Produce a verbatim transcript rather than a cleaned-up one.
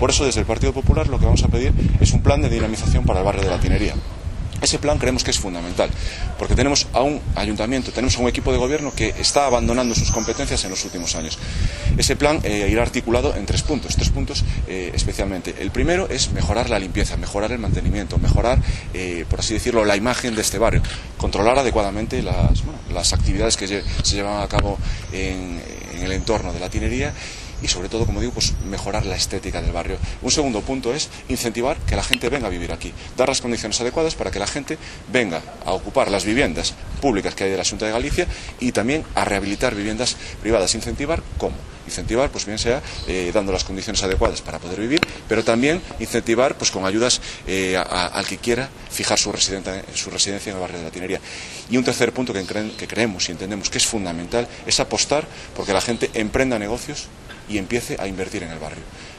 Por eso, desde el Partido Popular, lo que vamos a pedir es un plan de dinamización para el barrio de la Tinería. Ese plan creemos que es fundamental, porque tenemos a un ayuntamiento, tenemos a un equipo de gobierno que está abandonando sus competencias en los últimos años. Ese plan eh, irá articulado en tres puntos, tres puntos eh, especialmente. El primero es mejorar la limpieza, mejorar el mantenimiento, mejorar, eh, por así decirlo, la imagen de este barrio, controlar adecuadamente las, bueno, las actividades que lle se llevan a cabo en, en el entorno de la Tinería, y sobre todo, como digo, pues mejorar la estética del barrio. Un segundo punto es incentivar que la gente venga a vivir aquí, dar las condiciones adecuadas para que la gente venga a ocupar las viviendas públicas que hay de la Xunta de Galicia y también a rehabilitar viviendas privadas. Incentivar, ¿cómo? Incentivar, pues bien sea eh, dando las condiciones adecuadas para poder vivir, pero también incentivar pues con ayudas eh, a, a, al que quiera fijar su, su residencia en el barrio de la Tinería. Y un tercer punto que, cre que creemos y entendemos que es fundamental es apostar porque la gente emprenda negocios y empiece a invertir en el barrio.